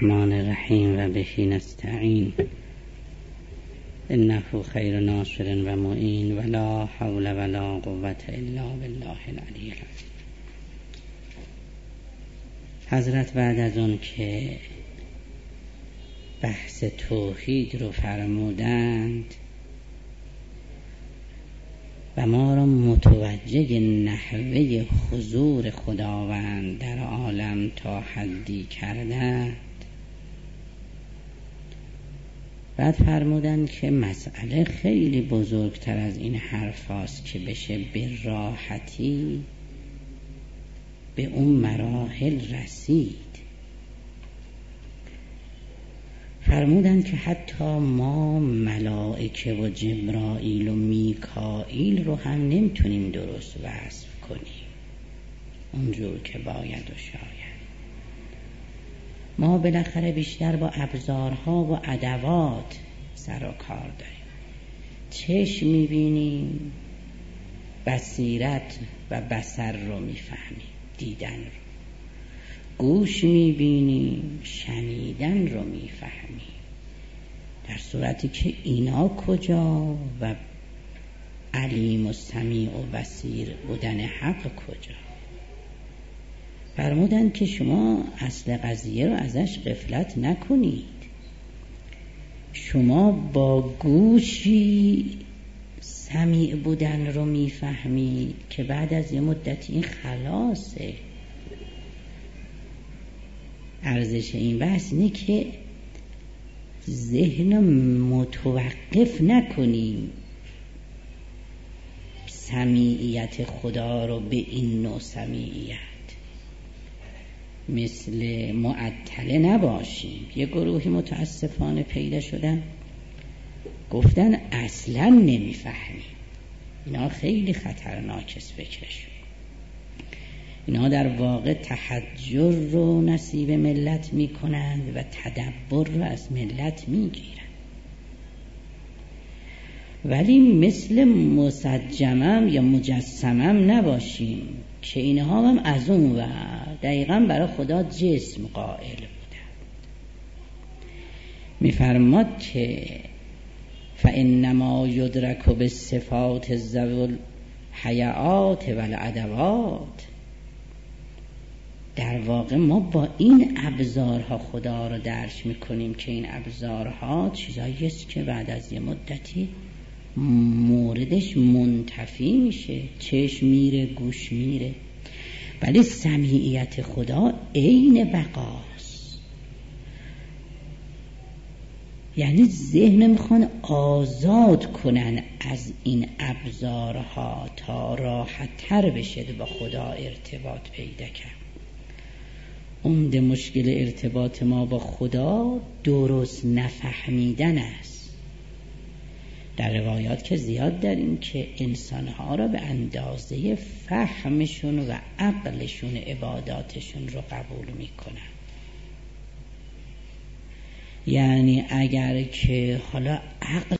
الرحمن الرحیم و به نستعین انه خیر ناصر و معین ولا حول ولا قوة الا بالله العلی العظیم. حضرت بعد از اون که بحث توحید رو فرمودند و ما را متوجه نحوه حضور خداوند در عالم تا حدی کردند، بعد فرمودند که مسئله خیلی بزرگتر از این حرف هاست که بشه به راحتی به اون مراحل رسید. فرمودند که حتی ما ملائکه و جبرائیل و میکائیل رو هم نمیتونیم درست وصف کنیم اونجور که باید و شاید. ما بالاخره بیشتر با ابزارها و ادوات سر و کار داریم. چشم میبینیم، بصیرت و بصر رو میفهمیم، دیدن رو. گوش میبینیم، شنیدن رو میفهمیم، در صورتی که اینا کجا و علیم و سمیع و بصیر بودن حق کجا؟ فرمودند که شما اصل قضیه رو ازش غفلت نکنید. شما با گوشی سمیع بودن رو میفهمید که بعد از یه مدتی این خلاصه. ارزش این بحث اینه که ذهن متوقف نکنیم سمیعیت خدا رو به این نوع سمیعیت، مثل معطله نباشیم. یه گروهی متاسفانه پیدا شدن گفتن اصلا نمیفهمیم. اینا خیلی خطرناک است فکرشون. اینا در واقع تحجر رو نصیب ملت میکنند و تدبر رو از ملت میگیرند. ولی مثل مسجمم یا مجسمم نباشیم که اینها هم از اون و دقیقا برای خدا جسم قائل بودن. میفرماد که فانما یدرک بالصفات ذوی الحیات والادوات. در واقع ما با این ابزارها خدا رو درک میکنیم که این ابزارها چیزایی است که بعد از یه مدتی موردش منتفی میشه. چشم میره، گوش میره، ولی سمیعیت خدا عین بقاست. یعنی ذهن میخوان آزاد کنن از این ابزارها تا راحت تر بشه با خدا ارتباط پیدا کرد. عمده مشکل ارتباط ما با خدا درست نفهمیدن است. در روایات که زیاد داریم که انسانها را به اندازه فهمشون و عقلشون عباداتشون رو قبول میکنن. یعنی اگر که حالا عقل